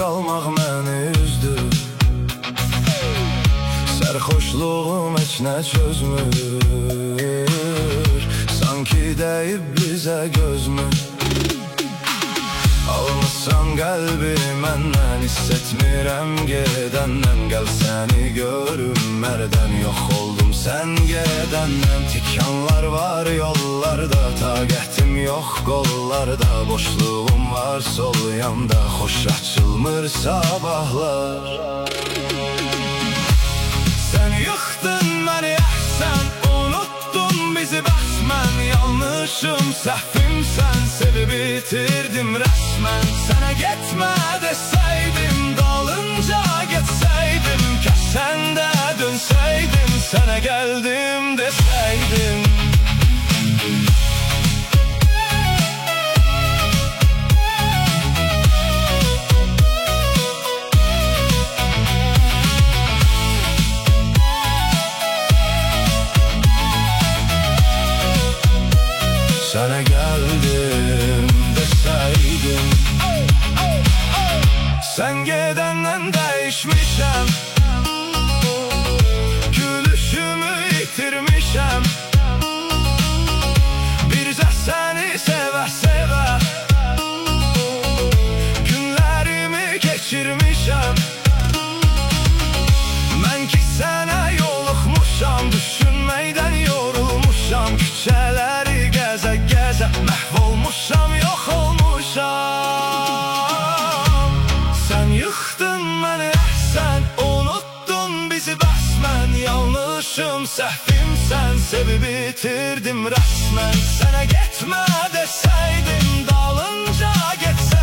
qalmaq məni üzdü. Sərxoşluğum heç nə çözmür, sanki dəyib bizə gözmür. Almışsan qəlbi məndən, hiss etmirəm gedəndən. Gəl səni görüm mərdən, yox oldum sən gedəndən. Tikanlar var yollarda, taqətim yox qollarda. Boşluğum var sol yanda, xoş açılmır sabahlar. Sən yıxdın məni əhsən, unuttun bizi bəs mən. Yanlışım, səhvimsən, sevib bitirdim rəsmən. Sənə getmə desəydim, dalınca getsəydim. Kəs sən də dönsəydin, sənə gəldim desəydim. Sənə gəldim desəydim. Sən gedəndən dəyişmişəm, gülüşümü itirmişəm. Bircə səni sevə-sevə günlərimi keçirmişəm. Mən ki sənə yoluxmuşam, düşünməkdən yorulmuşam. Küçələri gəzə-gəzə məhv olmuşam, yox olmuşam. Sən yıxdın məni əhsən, unuttun bizi bəs mən. Yanlışım, səhvimsən, sevib bitirdim rəsmən. Sənə getmə desəydim, dalınca getsəydim.